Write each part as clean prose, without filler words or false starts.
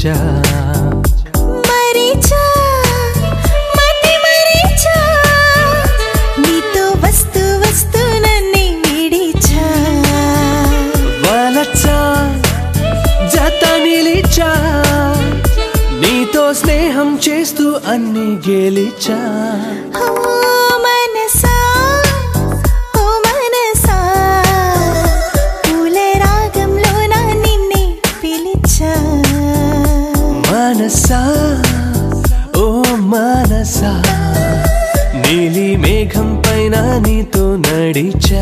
మరిచా మరిచా మతి మరిచా నీతో వస్తూ వస్తూ నన్ను విడిచా వలచా జత నిలిచా నీతో స్నేహం చేస్తూ అన్ని గెలిచా మనసా ఓ మనసా నీలి మేఘం పైన నీతో నడిచా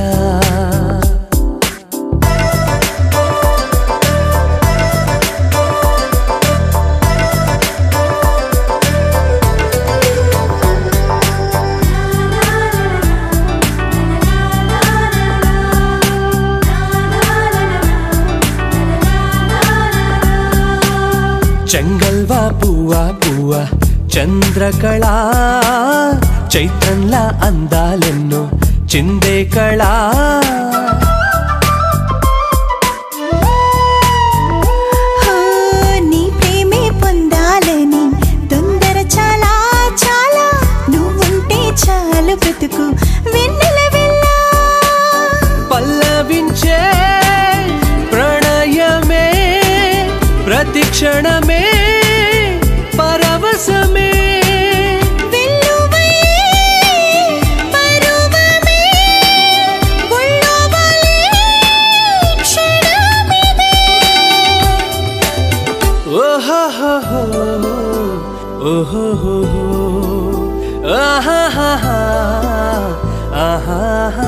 చెంగల్వా పువ్వా పువ్వా చంద్రకళ చైత్రంలా అందాలెన్నో చిందే కళ నీ ప్రేమే పొందాలని తొందర చాలా చాలా నువ్వుంటే చాలు బ్రతుకు వెన్నెల వెళ్ళ పల్లవించే ప్రణయమే ప్రతి క్షణమే పరవశమే ఓహో ఆహా ఆహా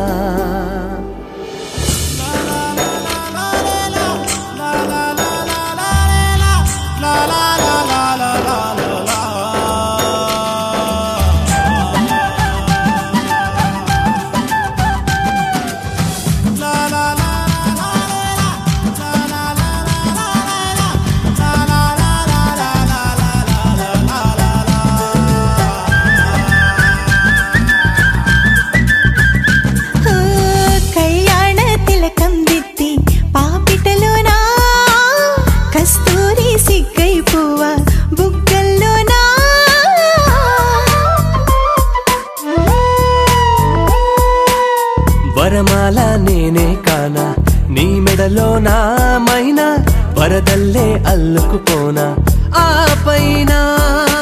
వరమాల నేనే కానా నీ మెడలో నా మైనా వరదల్లే అల్లుకుపోనా ఆ పైన